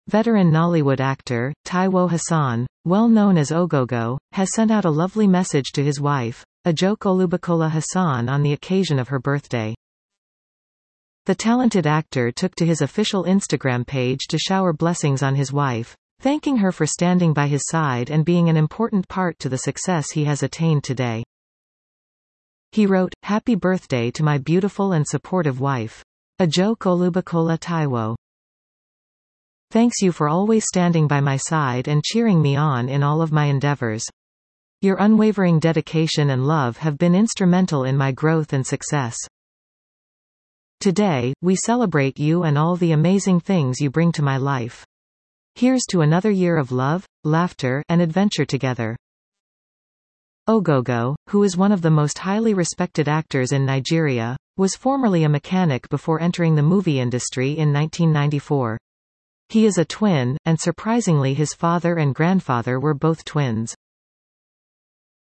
Veteran Nollywood actor, Taiwo Hassan, well known as Ogogo, has sent out a lovely message to his wife, Ajoke Olubukola Hassan, on the occasion of her birthday. The talented actor took to his official Instagram page to shower blessings on his wife, thanking her for standing by his side and being an important part to the success he has attained today. He wrote, "Happy birthday to my beautiful and supportive wife. Ajoke Olubukola Taiwo. Thanks you for always standing by my side and cheering me on in all of my endeavors. Your unwavering dedication and love have been instrumental in my growth and success. Today, we celebrate you and all the amazing things you bring to my life. Here's to another year of love, laughter, and adventure together." Ogogo, who is one of the most highly respected actors in Nigeria, was formerly a mechanic before entering the movie industry in 1994. He is a twin, and surprisingly his father and grandfather were both twins.